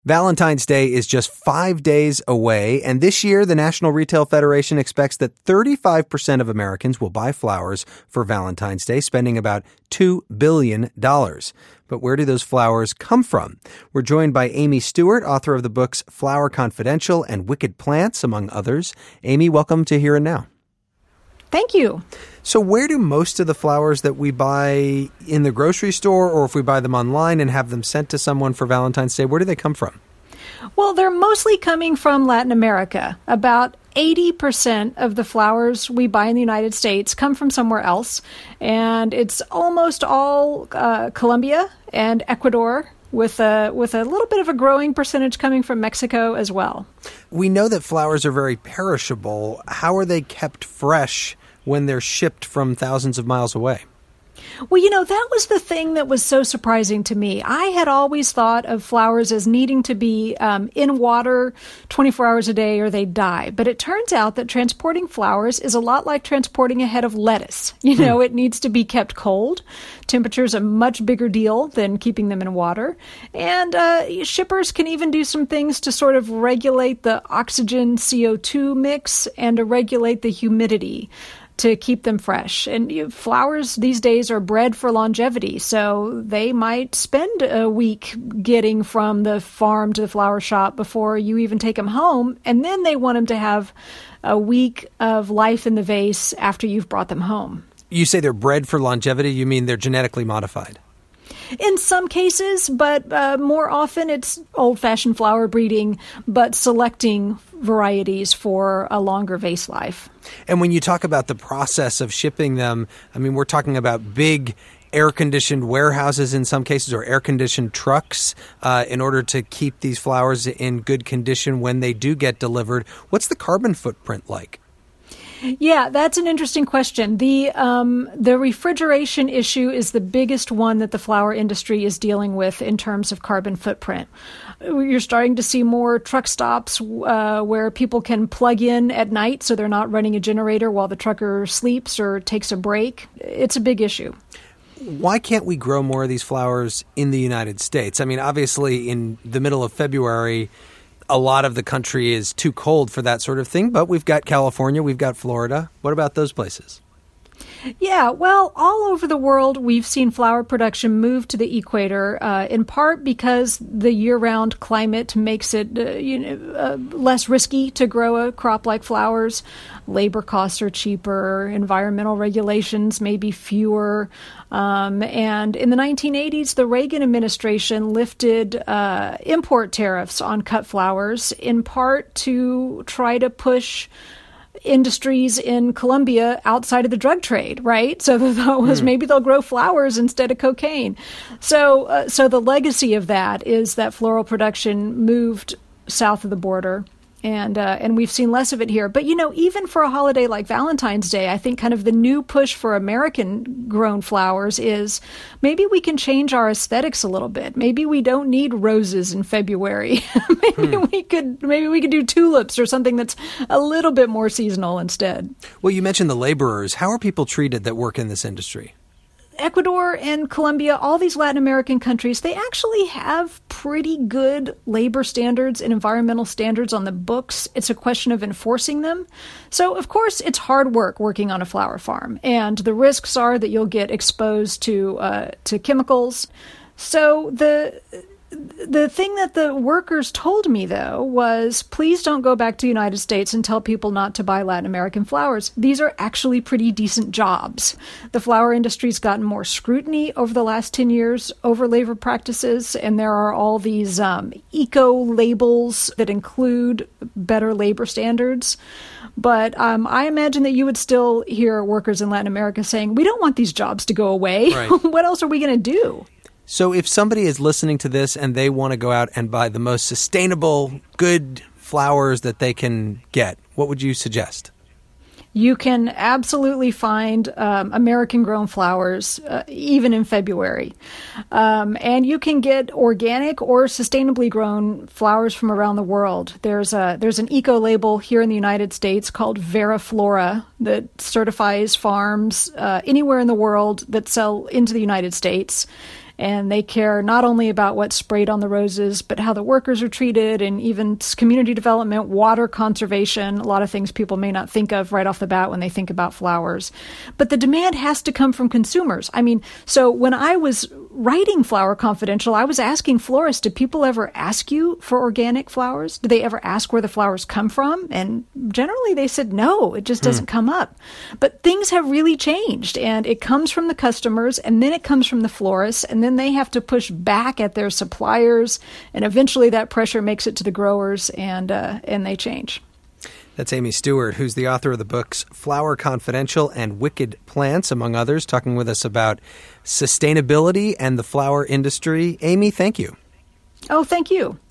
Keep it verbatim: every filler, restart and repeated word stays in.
Valentine's Day is just five days away, and this year the National Retail Federation expects that thirty-five percent of Americans will buy flowers for Valentine's Day, spending about two billion dollars. But where do those flowers come from? We're joined by Amy Stewart, author of the books Flower Confidential and Wicked Plants, among others. Amy, welcome to Here and Now. Thank you. So where do most of the flowers that we buy in the grocery store, or if we buy them online and have them sent to someone for Valentine's Day, where do they come from? Well, they're mostly coming from Latin America. About eighty percent of the flowers we buy in the United States come from somewhere else. And it's almost all uh, Colombia and Ecuador, with a with a little bit of a growing percentage coming from Mexico as well. We know that flowers are very perishable. How are they kept fresh when they're shipped from thousands of miles away? Well, you know, that was the thing that was so surprising to me. I had always thought of flowers as needing to be um, in water twenty-four hours a day or they die. But it turns out that transporting flowers is a lot like transporting a head of lettuce. You know, hmm. It needs to be kept cold. Temperature's a much bigger deal than keeping them in water. And uh, shippers can even do some things to sort of regulate the oxygen C O two mix and to regulate the humidity to keep them fresh. And you know, flowers these days are bred for longevity, so they might spend a week getting from the farm to the flower shop before you even take them home, and then they want them to have a week of life in the vase after you've brought them home. You say they're bred for longevity, you mean they're genetically modified? In some cases, but uh, more often it's old-fashioned flower breeding, but selecting varieties for a longer vase life. And when you talk about the process of shipping them, I mean, we're talking about big air-conditioned warehouses in some cases, or air-conditioned trucks uh, in order to keep these flowers in good condition when they do get delivered. What's the carbon footprint like? Yeah, that's an interesting question. The um, the refrigeration issue is the biggest one that the flower industry is dealing with in terms of carbon footprint. You're starting to see more truck stops uh, where people can plug in at night so they're not running a generator while the trucker sleeps or takes a break. It's a big issue. Why can't we grow more of these flowers in the United States? I mean, obviously, in the middle of February, a lot of the country is too cold for that sort of thing, but we've got California, we've got Florida. What about those places? Yeah, well, all over the world, we've seen flower production move to the equator, uh, in part because the year-round climate makes it uh, you know, uh, less risky to grow a crop like flowers. Labor costs are cheaper, environmental regulations may be fewer. Um, and in the nineteen eighties, the Reagan administration lifted uh, import tariffs on cut flowers, in part to try to push industries in Colombia outside of the drug trade, right? So the thought was mm. maybe they'll grow flowers instead of cocaine. So, uh, so the legacy of that is that floral production moved south of the border. And uh, and we've seen less of it here. But, you know, even for a holiday like Valentine's Day, I think kind of the new push for American-grown flowers is maybe we can change our aesthetics a little bit. Maybe we don't need roses in February. maybe hmm. we could maybe we could do tulips or something that's a little bit more seasonal instead. Well, you mentioned the laborers. How are people treated that work in this industry? Ecuador and Colombia, all these Latin American countries, they actually have pretty good labor standards and environmental standards on the books. It's a question of enforcing them. So, of course, it's hard work working on a flower farm, and the risks are that you'll get exposed to uh, to chemicals. So the The thing that the workers told me, though, was please don't go back to the United States and tell people not to buy Latin American flowers. These are actually pretty decent jobs. The flower industry's gotten more scrutiny over the last ten years over labor practices, and there are all these um, eco-labels that include better labor standards. But um, I imagine that you would still hear workers in Latin America saying, we don't want these jobs to go away. Right. What else are we going to do? So if somebody is listening to this and they want to go out and buy the most sustainable, good flowers that they can get, what would you suggest? You can absolutely find um, American-grown flowers, uh, even in February. Um, and you can get organic or sustainably grown flowers from around the world. There's a there's an eco-label here in the United States called Vera Flora that certifies farms uh, anywhere in the world that sell into the United States. And they care not only about what's sprayed on the roses, but how the workers are treated, and even community development, water conservation, a lot of things people may not think of right off the bat when they think about flowers. But the demand has to come from consumers. I mean, so when I was writing Flower Confidential, I was asking florists, do people ever ask you for organic flowers? Do they ever ask where the flowers come from? And generally they said no, it just doesn't hmm. come up. But things have really changed, and it comes from the customers, and then it comes from the florists, and then they have to push back at their suppliers, and eventually that pressure makes it to the growers, and uh, and they change. That's Amy Stewart, who's the author of the books Flower Confidential and Wicked Plants, among others, talking with us about sustainability and the flower industry. Amy, thank you. Oh, thank you.